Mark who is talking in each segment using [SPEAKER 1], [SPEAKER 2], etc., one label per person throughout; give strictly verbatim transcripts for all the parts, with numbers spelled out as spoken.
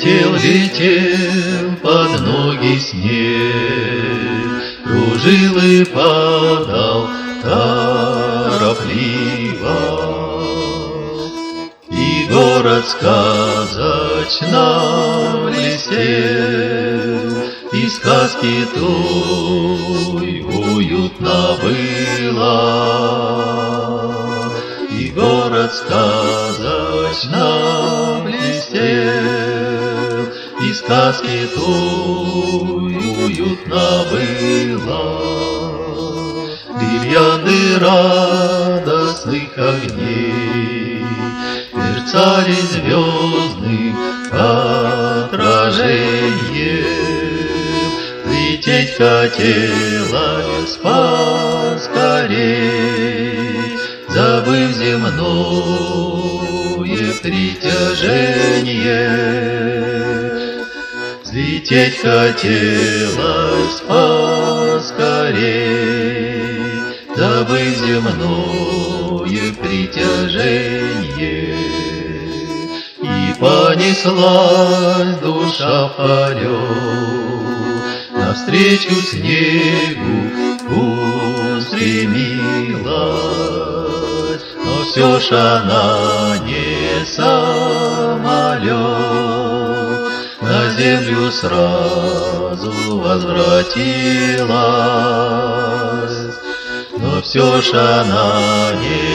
[SPEAKER 1] Летел, летел под ноги снег, кружил и падал торопливо. И город сказочно блестел, и сказки той уютно было. И город сказочно блестел, и сказки той уютно было. Гирлянды радостных огней мерцали звездным отражением. Лететь хотелось поскорей, забыв земное притяжение. Взлететь хотелось поскорей, забыв земное притяжение. И понеслась душа в полет, навстречу снегу устремилась, но все ж она не самолет, на землю сразу возвратилась. Но все ж она не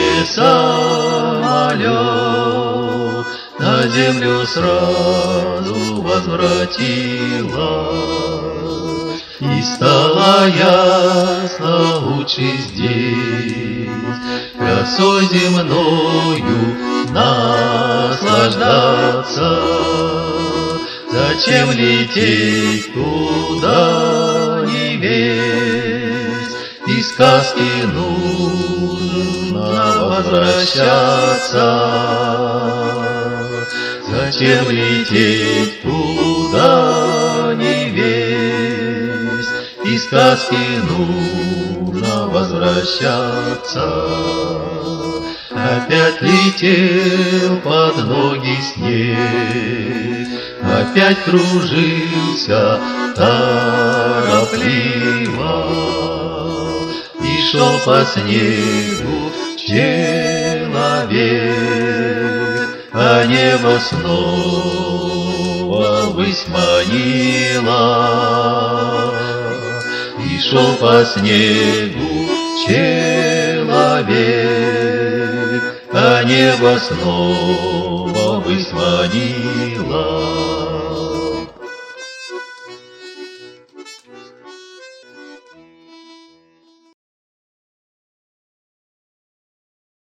[SPEAKER 1] самолет, на землю сразу возвратилась. И стало ясно лучше здесь красой земною наслаждаться. Зачем лететь куда ни весь, из сказки нужно возвращаться. Зачем лететь куда ни весь, из сказки нужно возвращаться. Опять летел под ноги снег, опять кружился торопливо, и шел по снегу человек, а небо снова ввысь манило. И шел по снегу человек, а небо снова ввысь манило.